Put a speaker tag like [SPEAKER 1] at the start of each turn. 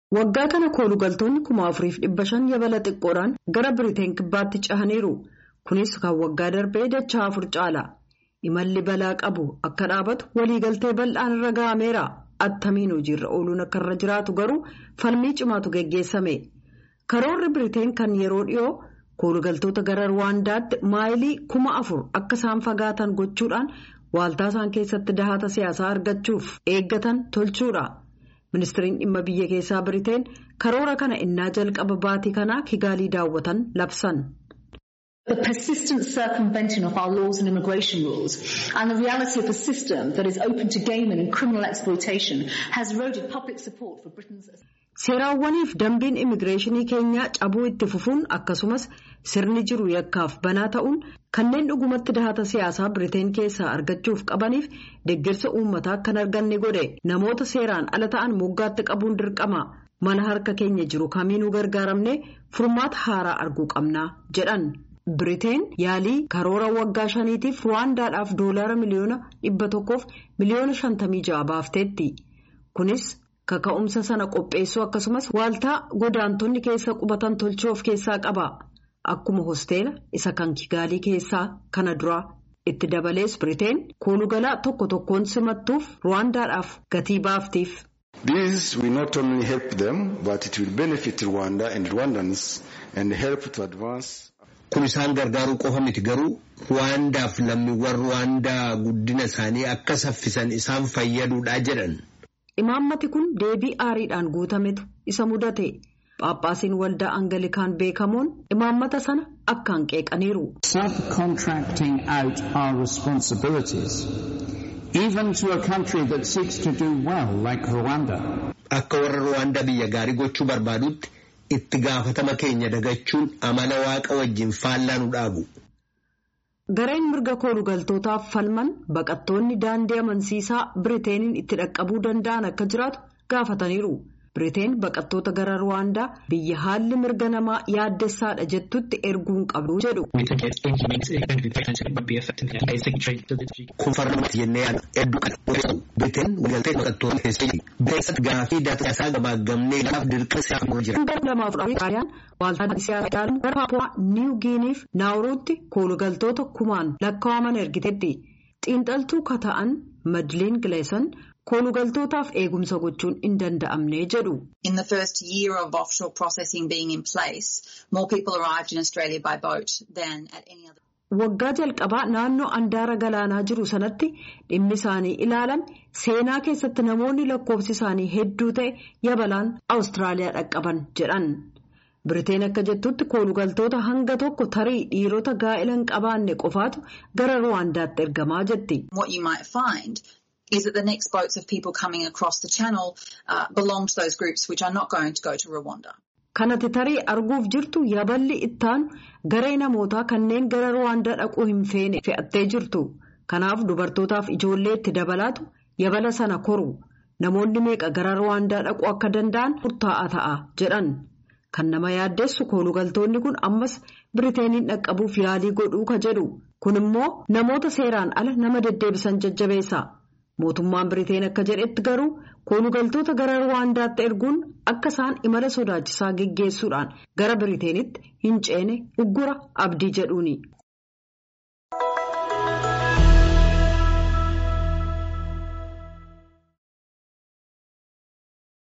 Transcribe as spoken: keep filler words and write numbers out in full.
[SPEAKER 1] Waggaa kana koolugaltoonni kuma afuriif dhibba shan yabala xiqqoodhaan gara Biriteen kibbaatti cahaniiru. Kunis kan waggaa darbee dachaa afur caala. Imalli balaa qabu akka dhaabatu waliigaltee bal'aan irra ga'ameera. Attamiin hojiirra ooluun akka irra jiraatu garuu falmii cimaatu geggeessame. Karoorri Biriteen kan yeroo dhiyoo koolugaltoota gara Ruwaandaatti maayilii kuma afur akka isaan fagaatan gochuudhaan waaltaa isaan keessatti dahata siyaasaa argachuuf eeggatan tolchuudha. Ministiriin dhimma biyya keessaa Biriteen karoora kana innaa jalqaba baatii kanaa Kigaalii daawwatan labsan.
[SPEAKER 2] The persistent circumvention of our laws and immigration rules and the reality of a system that is open to gaming and criminal exploitation has eroded public support for Britain's...
[SPEAKER 1] Seeraawwaniif dambiin immigireeshinii keenyaa cabuu itti fufuun akkasumas sirni jiru yakkaaf banaa ta'uun kanneen dhugumatti dahata siyaasaa Biriteen keessaa argachuuf qabaniif deeggarsa uummataa kan arganne godhe namoota seeraan ala ta'an moggaatti qabuun dirqama. Mana harka keenya jiru kamiinuu gargaaramne furmaata haaraa arguu qabna jedhan. Biriteen yaalii karoora waggaa shaniitiif Ruwaandaadhaaf doolaara miliyoona dhibba tokkoof miliyoona shantamii ja'a baafteetti. Kunis kaka'umsa sana qopheessuu akkasumas waaltaa godaantonni keessa qubatan tolchuu of keessaa qaba. Akkuma hosteela isa kan Kigaalii keessaa kana dura itti dabalees Biriteen koolugalaa tokko tokkoon simattuuf Ruwaandaadhaaf gatii baaftiif.
[SPEAKER 3] This will not only help them but it will benefit Rwanda and Rwandans and help to advance.
[SPEAKER 4] Kun isaan gargaaruu qofa miti garuu Ruwaandaaf lammiiwwan Ruwaandaa guddina isaanii akka saffisan isaan fayyaduudha jedhan.
[SPEAKER 1] Imaammati kun deebii aariidhaan guutametu isa mudate. Paappaasiin waldaa Angalikaan beekamoon imaammata sana akkaan qeeqaniiru.
[SPEAKER 5] Subcontracting out our responsibilities, even to a country that seeks to do well like Rwanda.
[SPEAKER 4] Akka warra Rwanda biyya gaarii gochuu barbaadutti itti gaafatama keenya dagachuun amala waaqa wajjin faallaa dhaabu.
[SPEAKER 1] Gareen mirga koolugaltootaaf falman baqattoonni daandii amansiisaa Biriteeniin itti dhaqqabuu danda'an akka jiraatu gaafataniiru. Biriteen baqattoota gara Ruwaandaa biyya haalli mirga namaa yaaddessaadha jettutti erguun qabdu jedhu.
[SPEAKER 4] Kun farmatti jennee yaala hedduu kana odeessu. Biriteen waliigaltee baqattoota keessatti beeksisa gaafii daataa isaa gabaagamnee laaf dirqama siyaasa jira.
[SPEAKER 1] Bara lamaaf afur Xaaliyaan waaltaa siyaasaa Xaaliyaan gara Paapuwaa Niiw Giiniif Naawuruutti koolugaltoota kumaan lakkaa'aman ergiteetti. Xiinxaltuu kata'an Madiliin Gileesan koolugaltootaaf eegumsa gochuun hin danda'amne jedhu.
[SPEAKER 6] In the first year of offshore processing being in place, more people arrived in Australia by boat than at any other.
[SPEAKER 1] Waggaa jalqabaa naannoo andaara galaanaa jiru sanatti dhimmi isaanii ilaalame seenaa keessatti namoonni lakkoofsi isaanii hedduu ta'e yabalaan Awustiraaliyaa dhaqqaban jedhan. Biriteen akka jettutti koolugaltoota hanga tokko tarii dhiirota gaa'ela hin qabaanne qofaatu gara Ruwaandaatti ergamaa jetti.
[SPEAKER 6] What you might find is that the next boats of people coming across the channel uh, belong to those groups which are not going to go to Rwanda.
[SPEAKER 1] Kanati tarii arguuf jirtu yaballi ittaanu garee namootaa kanneen gara Ruwaandaa dhaquu hin feene fe'attee jirtu. Kanaaf dubartootaaf ijoollee itti dabalaatu yabala sana koru. Namoonni meeqa gara Ruwaandaa dhaquu akka danda'an murtaa'aa ta'a jedhan. Kan nama yaaddessu koolugaltoonni kun ammas Biriteeniin dhaqqabuuf yaalii godhuu ka jedhu. Kun immoo namoota seeraan ala nama deddeebisan jajjabeessa. Mootummaan Biriteen akka jedhetti garuu koolugaltoota gara Ruwaandaatti erguun akka isaan imala sodaachisaa geggeessuudhaan gara Biriteenitti hin ceene uggura abdii jedhuuni.